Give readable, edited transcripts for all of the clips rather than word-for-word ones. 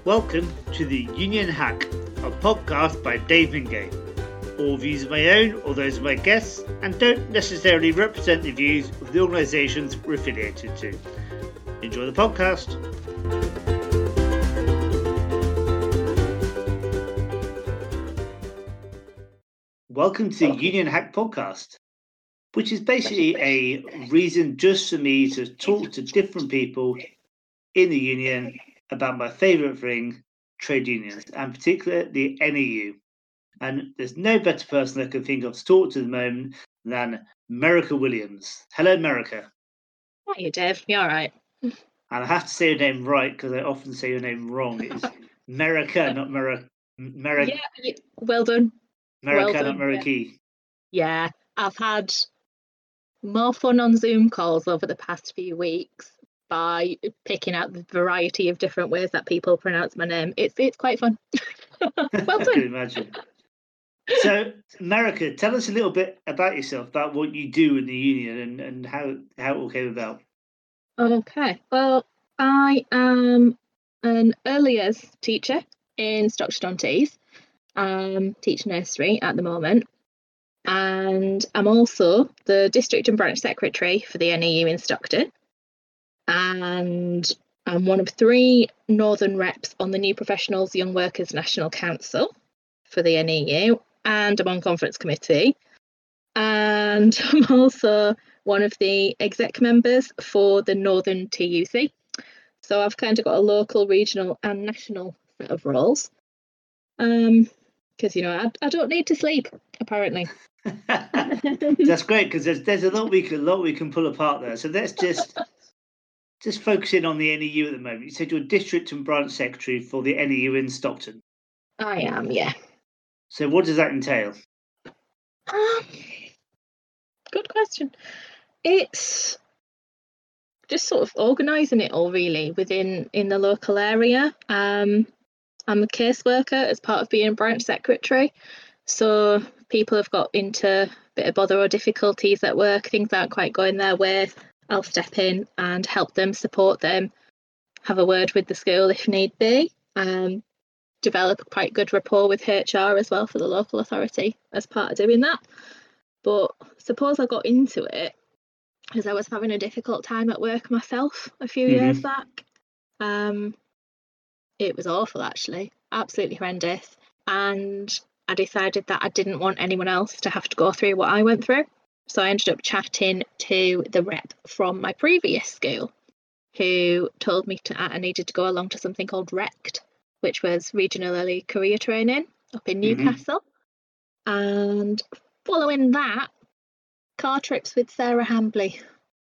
Welcome to the Union Hack, a podcast by Dave Mingay. All views are my own or those of my guests and don't necessarily represent the views of the organisations we're affiliated to. Enjoy the podcast. Welcome to the Union Hack podcast, which is basically a reason just for me to talk to different people in the union about my favourite thing, trade unions, and particularly the NEU. And there's no better person I can think of to talk to at the moment than Merica Williams. Hello, Merica. How are you, Dave? You all right? And I have to say your name right because I often say your name wrong. It's Merica, not Merica. Yeah, well done. Merica, not Meriki. Yeah, I've had more fun on Zoom calls over the past few weeks by picking out the variety of different ways that people pronounce my name. It's quite fun. Well done. I can imagine. So, Merica, tell us a little bit about yourself, about what you do in the union and how it all came about. Okay, well, I am an early years teacher in Stockton-on-Tees. Teach nursery at the moment. And I'm also the district and branch secretary for the NEU in Stockton. And I'm one of 3 northern reps on the New Professionals Young Workers National Council for the NEU. And I'm on conference committee. And I'm also one of the exec members for the Northern TUC. So I've kind of got a local, regional and national set of roles. Because, I don't need to sleep, apparently. That's great, because there's a lot we can pull apart there. So let's just focus in on the NEU at the moment. You said you're district and branch secretary for the NEU in Stockton. I am, yeah. So what does that entail? Good question. It's just sort of organising it all, really, in the local area. I'm a caseworker as part of being branch secretary. So people have got into a bit of bother or difficulties at work, things aren't quite going their way, I'll step in and help them, support them, have a word with the school if need be, develop a quite good rapport with HR as well for the local authority as part of doing that. But suppose I got into it because I was having a difficult time at work myself a few years back. It was awful, actually, absolutely horrendous. And I decided that I didn't want anyone else to have to go through what I went through. So I ended up chatting to the rep from my previous school who told me I needed to go along to something called RECT, which was Regional Early Career Training up in Newcastle. And following that, car trips with Sarah Hambley.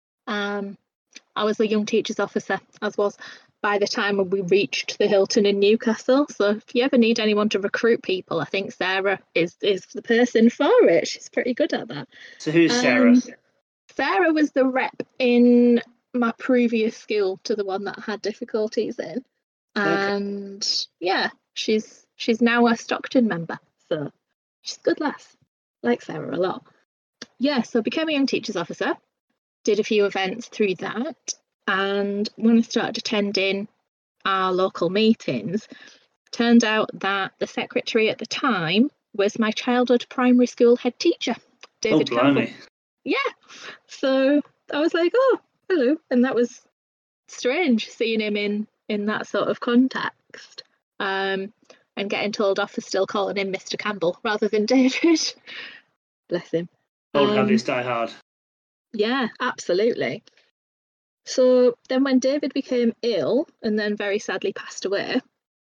I was a young teachers officer, as was by the time we reached the Hilton in Newcastle. So if you ever need anyone to recruit people, I think Sarah is the person for it. She's pretty good at that. So who's Sarah? Sarah was the rep in my previous school to the one that I had difficulties in. And yeah, she's now a Stockton member. So she's a good lass. Like Sarah a lot. Yeah, so became a young teachers officer. Did a few events through that. And when I started attending our local meetings, turned out that the secretary at the time was my childhood primary school head teacher, David Campbell. Yeah. So I was like, oh, hello. And that was strange seeing him in that sort of context. And getting told off for still calling him Mr. Campbell rather than David. Bless him. Old habits die hard. Yeah, absolutely. So then when David became ill and then very sadly passed away,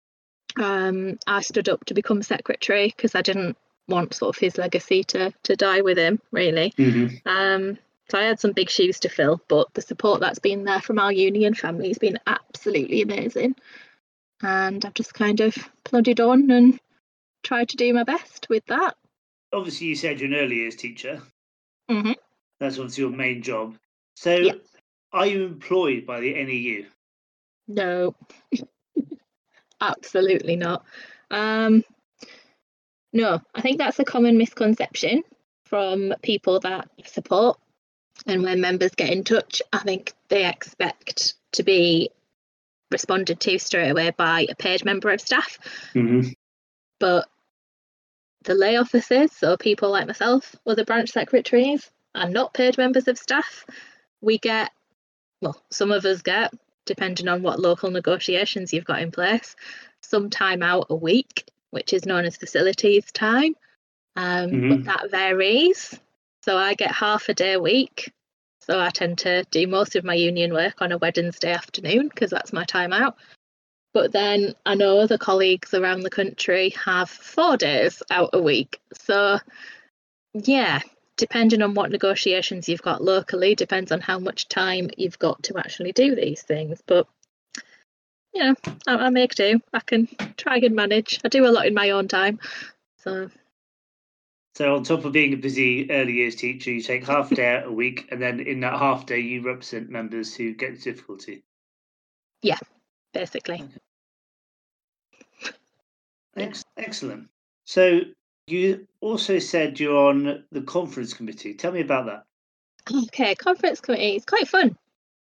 I stood up to become secretary because I didn't want sort of his legacy to die with him, really. So I had some big shoes to fill, but the support that's been there from our union family has been absolutely amazing. And I've just kind of plodded on and tried to do my best with that. Obviously, you said you're an early years teacher. That's obviously your main job. So yeah. Are you employed by the NEU? No, absolutely not. No, I think that's a common misconception from people that support. And when members get in touch, I think they expect to be responded to straight away by a paid member of staff. Mm-hmm. But the lay officers, so people like myself, other branch secretaries, are not paid members of staff. We get, well, some of us get, depending on what local negotiations you've got in place, some time out a week, which is known as facilities time. But that varies. So I get half a day a week. So I tend to do most of my union work on a Wednesday afternoon because that's my time out. But then I know other colleagues around the country have 4 days out a week. So yeah, depending on what negotiations you've got locally, depends on how much time you've got to actually do these things. But you know, I make do. I can try and manage. I do a lot in my own time. So on top of being a busy early years teacher, you take half a day out a week, and then in that half day you represent members who get difficulty. Yeah, basically. Okay. Excellent. So you also said you're on the conference committee. Tell me about that. Okay, conference committee is quite fun.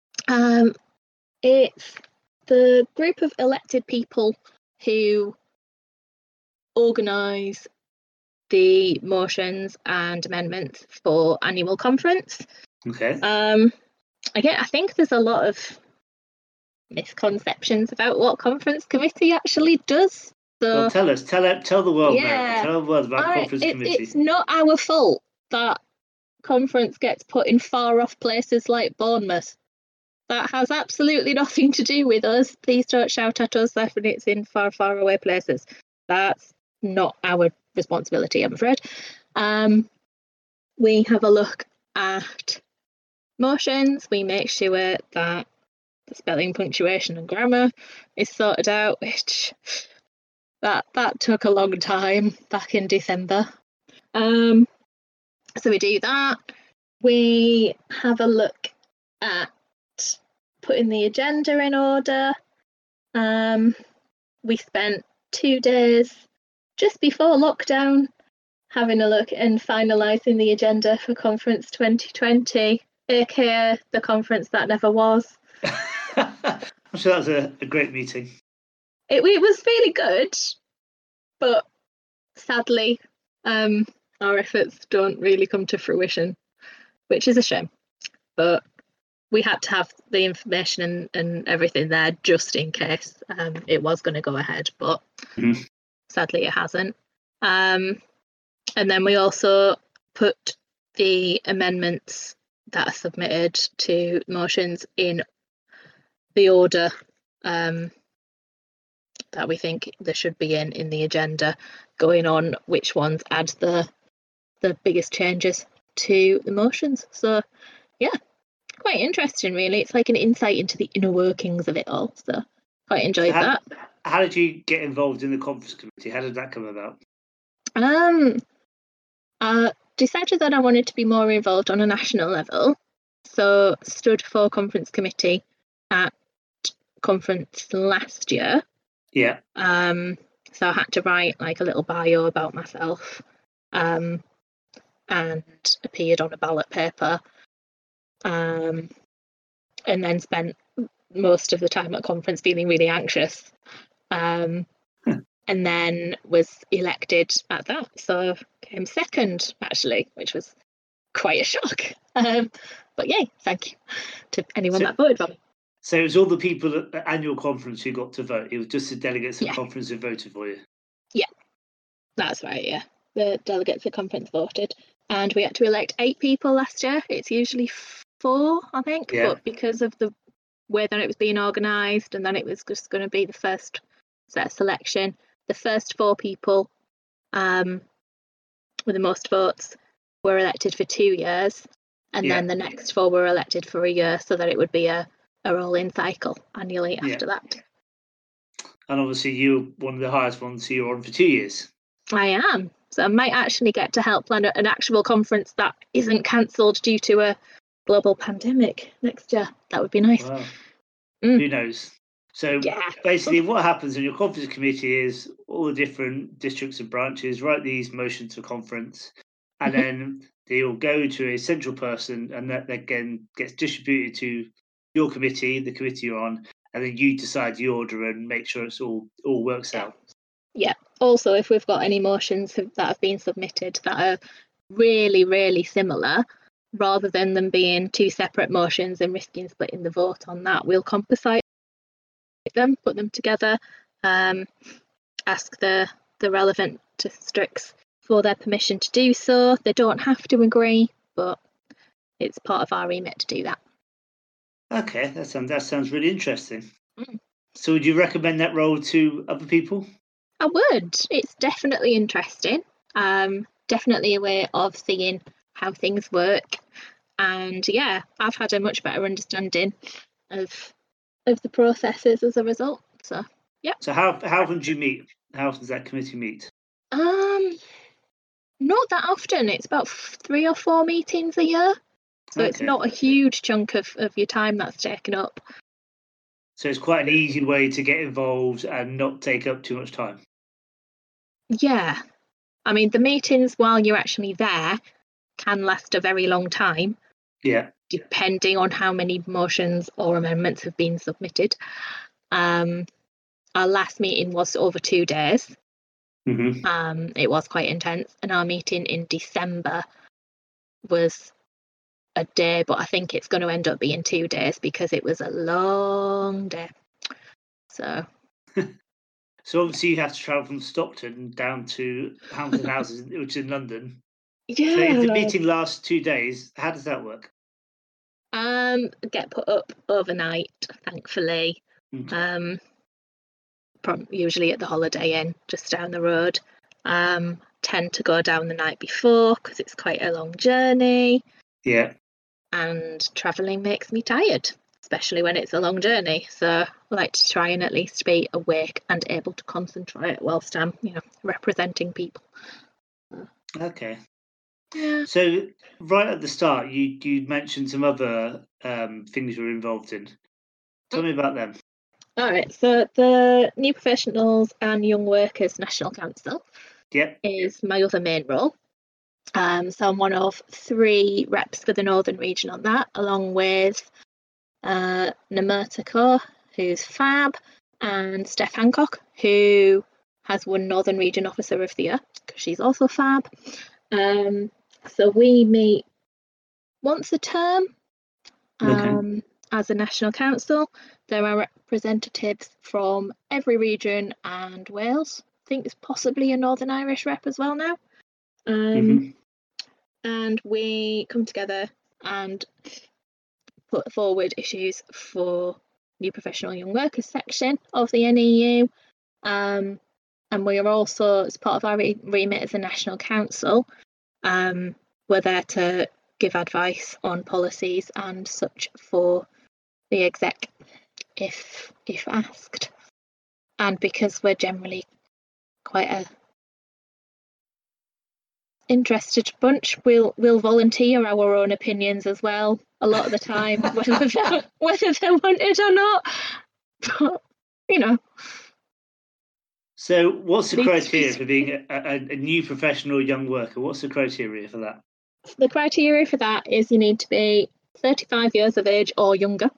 It's the group of elected people who organise the motions and amendments for annual conference. Okay. Again, I think there's a lot of misconceptions about what conference committee actually does. So, well, tell the world, yeah, tell the world about conference committee. It's not our fault that conference gets put in far off places like Bournemouth. That has absolutely nothing to do with us. Please don't shout at us if it's in far, far away places. That's not our responsibility, I'm afraid. We have a look at motions. We make sure that the spelling, punctuation and grammar is sorted out, which that took a long time back in December. So we do that. We have a look at putting the agenda in order. We spent 2 days just before lockdown having a look and finalising the agenda for Conference 2020, aka the conference that never was. I'm sure that was a great meeting. It was really good, but sadly, our efforts don't really come to fruition, which is a shame. But we had to have the information and everything there just in case it was going to go ahead, but sadly it hasn't. And then we also put the amendments that are submitted to motions in the order that we think there should be in the agenda, going on which ones add the biggest changes to the motions. So yeah, quite interesting really. It's like an insight into the inner workings of it all. So quite enjoyed that. How did you get involved in the conference committee? How did that come about? I decided that I wanted to be more involved on a national level. So stood for conference committee at conference last year. Yeah. So I had to write like a little bio about myself, and appeared on a ballot paper, and then spent most of the time at conference feeling really anxious, and then was elected at that. So came second actually, which was quite a shock. But yay, thank you to anyone that voted for me. So it was all the people at the annual conference who got to vote. It was just the delegates at conference who voted for you. Yeah, that's right. Yeah, the delegates at conference voted, and we had to elect 8 people last year. It's usually 4, I think, but because of the way that it was being organised, and then it was just going to be the first set of selection. The first 4 people with the most votes were elected for 2 years, and then the next 4 were elected for a year, so that it would be a rolling cycle annually after that. And obviously you're one of the highest ones, so you're on for 2 years. I am. So I might actually get to help plan an actual conference that isn't cancelled due to a global pandemic next year. That would be nice. Wow. Who knows? So basically what happens in your conference committee is all the different districts and branches write these motions for conference, and then they all go to a central person, and that again gets distributed to your committee, the committee you're on, and then you decide the order and make sure it's all works out. Yeah. Also, if we've got any motions that have been submitted that are really, really similar, rather than them being two separate motions and risking splitting the vote on that, we'll composite them, put them together, ask the relevant districts for their permission to do so. They don't have to agree, but it's part of our remit to do that. Okay, that sounds really interesting. So would you recommend that role to other people? I would. It's definitely interesting. Definitely a way of seeing how things work. And yeah, I've had a much better understanding of the processes as a result. So yeah. So how often do you meet? How often does that committee meet? Not that often. It's about 3 or 4 meetings a year. So It's not a huge chunk of your time that's taken up. So it's quite an easy way to get involved and not take up too much time. Yeah. I mean, the meetings while you're actually there can last a very long time. Yeah. Depending on how many motions or amendments have been submitted. Our last meeting was over 2 days. Mm-hmm. It was quite intense. And our meeting in December was a day, but I think it's going to end up being 2 days because it was a long day. So obviously you have to travel from Stockton down to Hampton Houses, which is in London. Yeah. So if the meeting lasts 2 days, how does that work? Get put up overnight, thankfully. Okay. Usually at the Holiday Inn, just down the road. Tend to go down the night before because it's quite a long journey. Yeah. And travelling makes me tired, especially when it's a long journey. So I like to try and at least be awake and able to concentrate whilst I'm, representing people. Okay. Yeah. So right at the start, you mentioned some other things you were involved in. Tell me about them. All right. So the New Professionals and Young Workers National Council is my other main role. So I'm one of 3 reps for the Northern region on that, along with Namerta Kaur, who's fab, and Steph Hancock, who has won Northern Region Officer of the Year because she's also fab. So we meet once a term as a national council. There are representatives from every region and Wales. I think there's possibly a Northern Irish rep as well now. And we come together and put forward issues for New Professional Young Workers section of the NEU. And we are also, as part of our remit as a national council, we're there to give advice on policies and such for the exec if asked. And because we're generally quite a interested bunch, we'll volunteer our own opinions as well a lot of the time, whether they're wanted or not. But So what's the criteria for being a new professional young worker? What's the criteria for that? The criteria for that is you need to be 35 years of age or younger,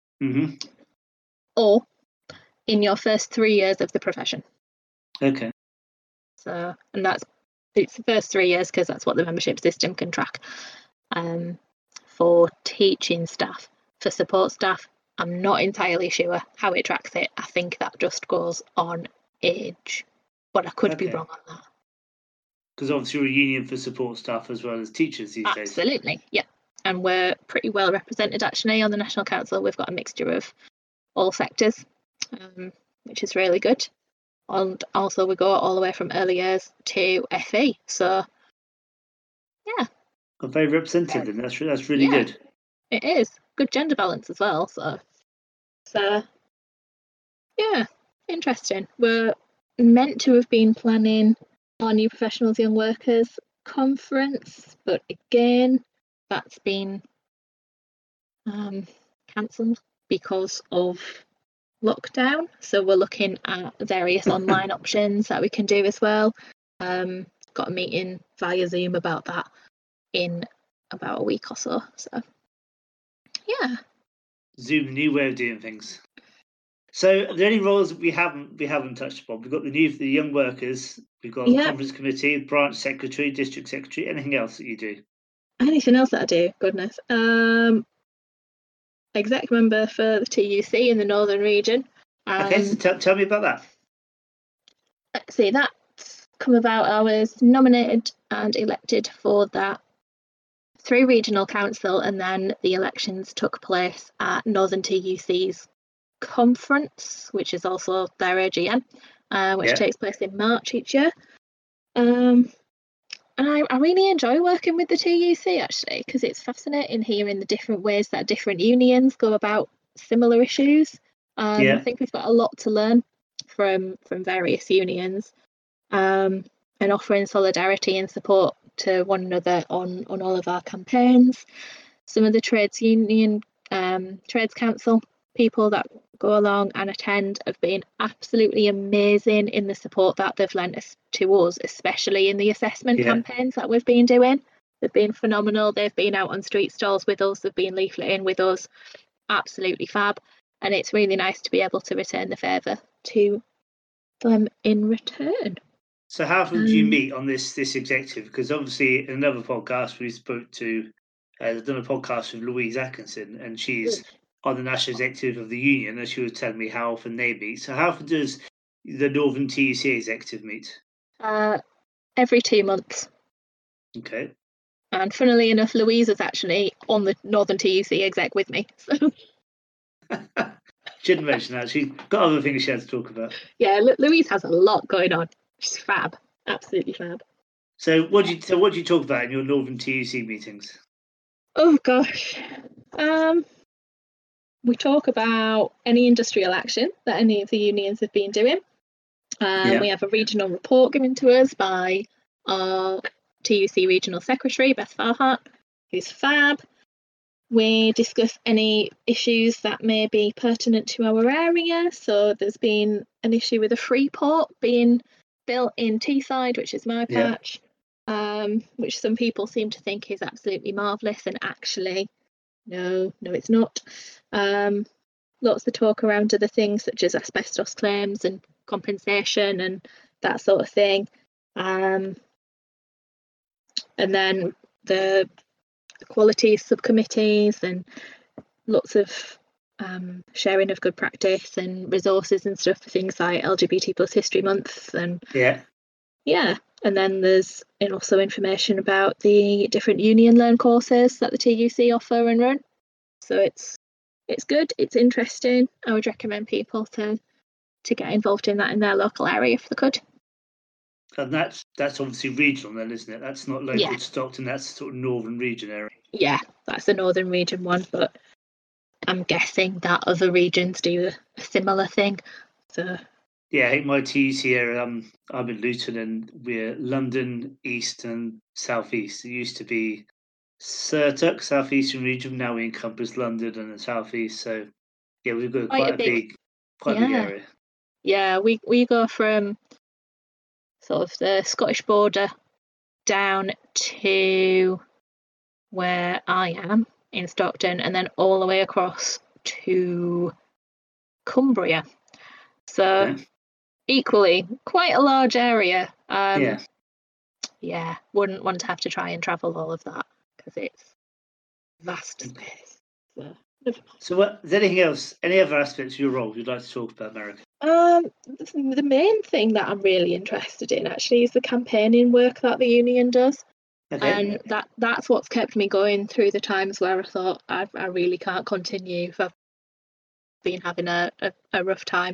or in your first 3 years of the profession. Okay. So, and it's the first 3 years because that's what the membership system can track. For teaching staff, for support staff, I'm not entirely sure how it tracks it. I think that just goes on age, but I could be wrong on that. Because obviously you're a union for support staff as well as teachers these days. Absolutely, yeah. And we're pretty well represented actually on the National Council. We've got a mixture of all sectors, which is really good. And also we go all the way from early years to FE. So, yeah. Very represented, and that's really good. It is good gender balance as well. So yeah, interesting. We're meant to have been planning our New Professionals Young Workers conference, but again, that's been cancelled because of lockdown. So we're looking at various online options that we can do as well. Got a meeting via Zoom about that in about a week or so. So yeah. Zoom, new way of doing things. So are there any roles that we haven't touched upon? We've got the young workers, we've got Yeah. conference committee, branch secretary, district secretary. Anything else that you do? Anything else that I do? Goodness. Exec member for the TUC in the Northern region. Okay, so tell me about that. Let's see, that's come about. I was nominated and elected for that through regional council, and then the elections took place at Northern TUC's conference, which is also their AGM, which takes place in March each year. And I really enjoy working with the TUC, actually, because it's fascinating hearing the different ways that different unions go about similar issues. I think we've got a lot to learn from various unions, and offering solidarity and support to one another on all of our campaigns. Some of the trades council people that go along and attend have been absolutely amazing in the support that they've lent to us, especially in the assessment campaigns that we've been doing. They've been phenomenal. They've been out on street stalls with us. They've been leafleting with us. Absolutely fab. And it's really nice to be able to return the favour to them in return. So how often do you meet on this executive? Because obviously in another podcast we spoke to, I've done a podcast with Louise Atkinson, and she's on the national executive of the union, and she was telling me how often they meet. So how often does the Northern TUC executive meet? Every 2 months. Okay. And funnily enough, Louise is actually on the Northern TUC exec with me. So. Shouldn't mention that. She's got other things she has to talk about. Yeah, Louise has a lot going on. She's fab. Absolutely fab. So what do you talk about in your Northern TUC meetings? Oh gosh. We talk about any industrial action that any of the unions have been doing. We have a regional report given to us by our TUC regional secretary, Beth Farhart, who's fab. We discuss any issues that may be pertinent to our area. So there's been an issue with a Freeport being built in Teesside, which is my patch, which some people seem to think is absolutely marvellous, and actually, no, it's not. Lots of talk around other things such as asbestos claims and compensation and that sort of thing. And then the quality subcommittees and lots of sharing of good practice and resources and stuff for things like LGBT plus History Month, and and then there's also information about the different union learn courses that the TUC offer and run. So it's good, it's interesting. I would recommend people to get involved in that in their local area if they could. And that's obviously regional then, isn't it? That's not local to Stockton, that's sort of Northern region area. Yeah, that's the Northern region one, but I'm guessing that other regions do a similar thing. So yeah, I think my TUC area, I'm in Luton, and we're London, East and South East. It used to be Surtuck, South Eastern region. Now we encompass London and the South East. So yeah, we've got quite a big area. Yeah, we go from sort of the Scottish border down to where I am in Stockton, and then all the way across to Cumbria. So equally quite a large area. Wouldn't want to have to try and travel all of that because it's vast space. So is there anything else, any other aspects of your role you'd like to talk about, America? The main thing that I'm really interested in actually is the campaigning work that the union does. And that's what's kept me going through the times where I thought I really can't continue if I've been having a rough time.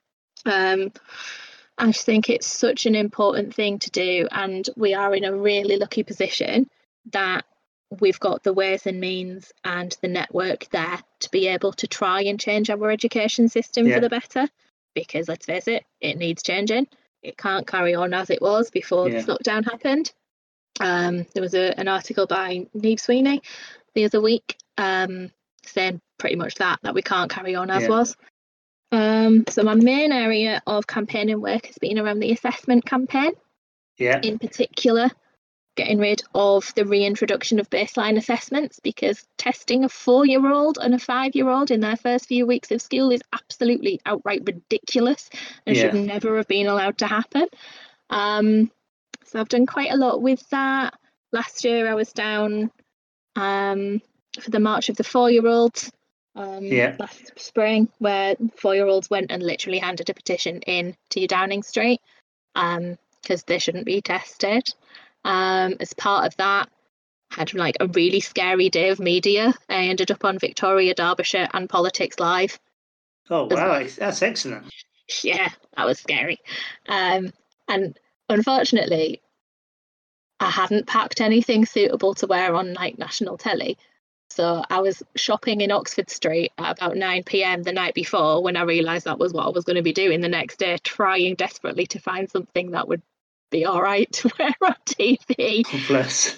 I just think it's such an important thing to do, and we are in a really lucky position that we've got the ways and means and the network there to be able to try and change our education system for the better, because let's face it, it needs changing. It can't carry on as it was before this lockdown happened. There was an article by Niamh Sweeney the other week saying pretty much that we can't carry on as was. So my main area of campaigning work has been around the assessment campaign. In particular, getting rid of the reintroduction of baseline assessments, because testing a 4-year-old and a 5-year-old in their first few weeks of school is absolutely outright ridiculous and should never have been allowed to happen. So I've done quite a lot with that. Last year I was down for the March of the 4-year-olds last spring, where 4-year-olds went and literally handed a petition in to Downing Street because they shouldn't be tested. As part of that, I had like a really scary day of media. I ended up on Victoria, Derbyshire and Politics Live. Oh, wow, that's excellent. Yeah, that was scary. And unfortunately, I hadn't packed anything suitable to wear on like national telly. So I was shopping in Oxford Street at about 9 p.m. the night before when I realised that was what I was going to be doing the next day, trying desperately to find something that would be all right to wear on TV. Oh, bless.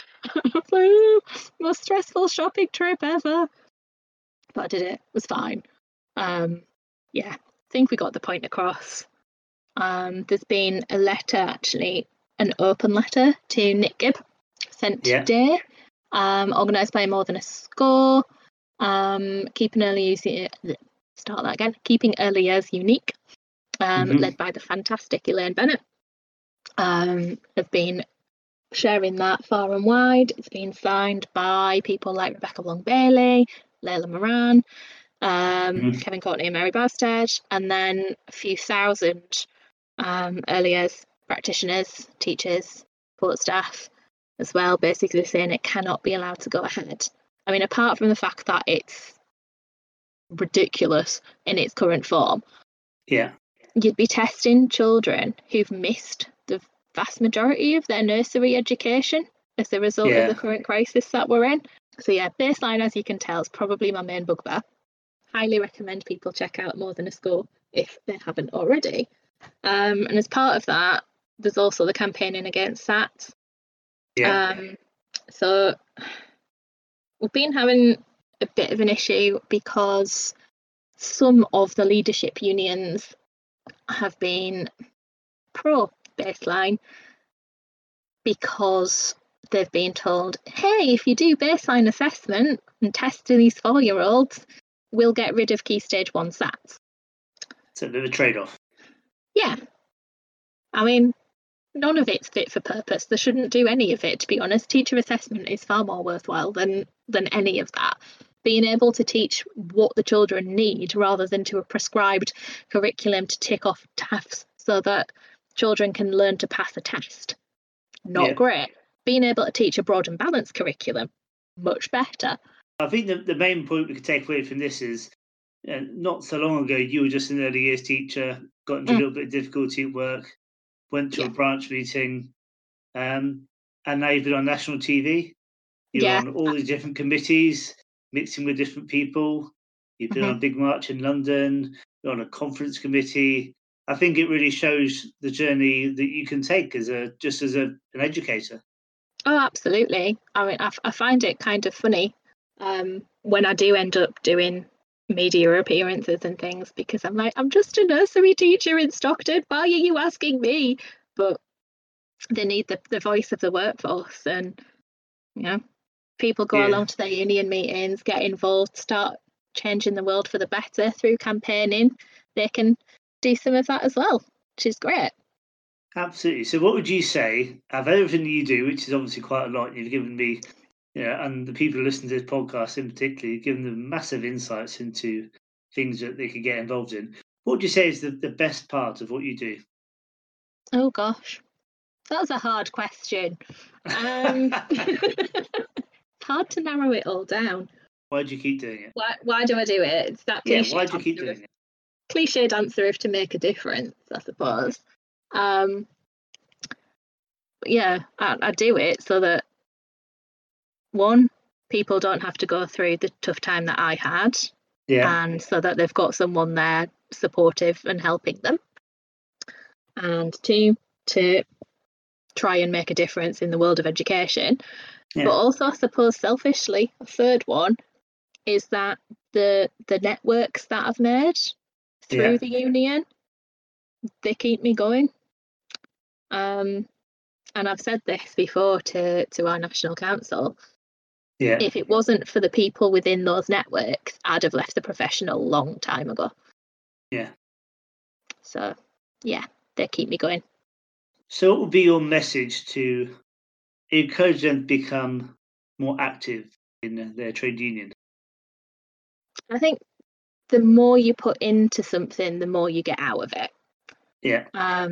Most stressful shopping trip ever. But I did it. It was fine. I think we got the point across. There's been a letter, actually, an open letter to Nick Gibb sent today, organised by More Than a Score, keeping early years unique, led by the fantastic Elaine Bennett. Have been sharing that far and wide. It's been signed by people like Rebecca Long-Bailey, Layla Moran, Kevin Courtney and Mary Barstead, and then a few thousand early years practitioners, teachers, support staff as well, basically saying it cannot be allowed to go ahead. I mean, apart from the fact that it's ridiculous in its current form, you'd be testing children who've missed the vast majority of their nursery education as a result of the current crisis that we're in. So baseline, as you can tell, is probably my main bugbear. Highly recommend people check out More Than a Score if they haven't already. And as part of that, there's also the campaigning against SATs. So we've been having a bit of an issue because some of the leadership unions have been pro baseline because they've been told, hey, if you do baseline assessment and test these 4-year-olds, we'll get rid of Key Stage 1 SATs. It's a bit of a trade-off. Yeah. I mean, none of it's fit for purpose. They shouldn't do any of it, to be honest. Teacher assessment is far more worthwhile than any of that. Being able to teach what the children need rather than to a prescribed curriculum to tick off tasks so that children can learn to pass a test. Not great. Being able to teach a broad and balanced curriculum, much better. I think the main point we could take away from this is not so long ago, you were just an early years teacher, got into a little bit of difficulty at work, went to a branch meeting, and now you've been on national TV. You're on all these different committees, mixing with different people. You've been on a big march in London. You're on a conference committee. I think it really shows the journey that you can take as an educator. Oh, absolutely. I mean, I find it kind of funny when I do end up doing media appearances and things, because I'm like, I'm just a nursery teacher in Stockton. Why are you asking me? But they need the voice of the workforce, and people go along to their union meetings, get involved, start changing the world for the better through campaigning. They can do some of that as well, which is great. Absolutely. So what would you say of everything that you do, which is obviously quite a lot, you've given me, and the people who listen to this podcast in particular, you've given them massive insights into things that they could get involved in. What would you say is the best part of what you do? Oh, gosh. That's a hard question. It's hard to narrow it all down. Why do you keep doing it? Why do I do it? It's that cliched why do you keep doing it? Cliched answer of to make a difference, I suppose. But I do it so that, one, people don't have to go through the tough time that I had, and so that they've got someone there supportive and helping them, and two, to try and make a difference in the world of education. But also, I suppose, selfishly, a third one is that the networks that I've made through the union, they keep me going. and I've said this before to our National Council, Yeah. if it wasn't for the people within those networks, I'd have left the profession a long time ago. Yeah. So, yeah, they keep me going. So what would be your message to encourage them to become more active in their trade union? I think the more you put into something, the more you get out of it. Yeah.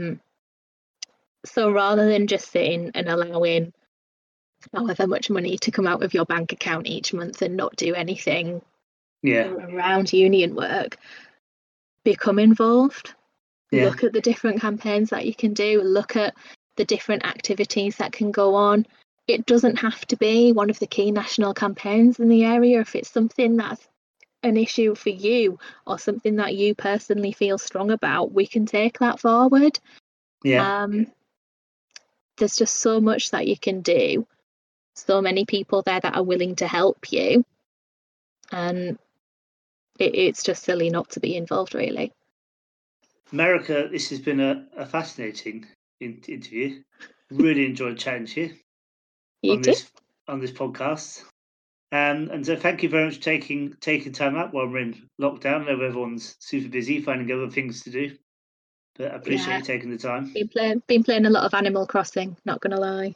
So rather than just sitting and allowing however much money to come out of your bank account each month and not do anything around union work, become involved. Yeah. Look at the different campaigns that you can do. Look at the different activities that can go on. It doesn't have to be one of the key national campaigns in the area. If it's something that's an issue for you or something that you personally feel strong about, we can take that forward. Yeah. There's just so much that you can do. So many people there that are willing to help you. And it's just silly not to be involved, really. America, this has been a fascinating interview. Really enjoyed chatting to you on this podcast. And so thank you very much for taking time out while we're in lockdown. I know everyone's super busy finding other things to do, but I appreciate you taking the time. Been playing a lot of Animal Crossing, not gonna lie.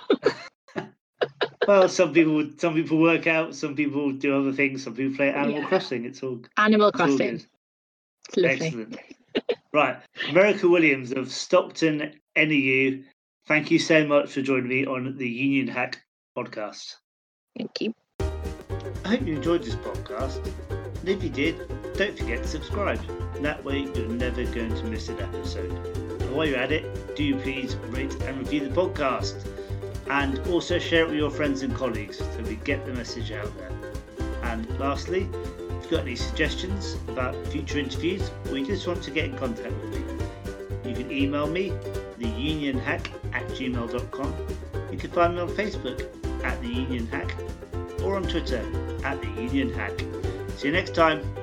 Well, some people work out, some people do other things, some people play Animal Crossing. It's all Animal Crossing. It's lovely. Excellent. Right, America Williams of Stockton NEU. Thank you so much for joining me on the Union Hack podcast. Thank you. I hope you enjoyed this podcast, and if you did, don't forget to subscribe. That way you're never going to miss an episode. And while you're at it, do please rate and review the podcast, and also share it with your friends and colleagues so we get the message out there. And lastly, if you've got any suggestions about future interviews, or you just want to get in contact with me, you can email me, theunionhack@gmail.com. You can find me on Facebook @theunionhack, or on Twitter @theunionhack. See you next time.